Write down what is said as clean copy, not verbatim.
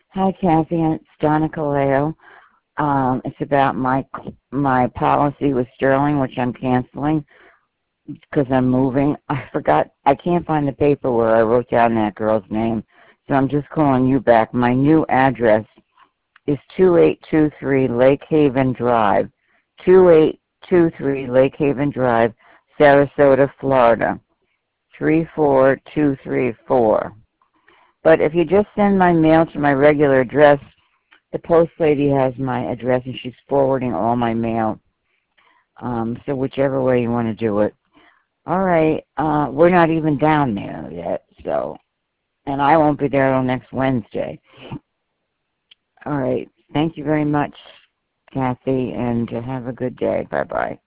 Hi, Kathy. It's Donna Caleo. It's about my policy with Sterling, which I'm canceling because I'm moving. I forgot. I can't find the paper where I wrote down that girl's name, so I'm just calling you back. My new address is 2823 Lake Haven Drive, 2823 Lake Haven Drive, Sarasota, Florida, 34234. But if you just send my mail to my regular address, the post lady has my address and she's forwarding all my mail. So whichever way you want to do it. All right. We're not even down there yet, so, and I won't be there till next Wednesday. All right. Thank you very much, Kathy, and have a good day. Bye-bye.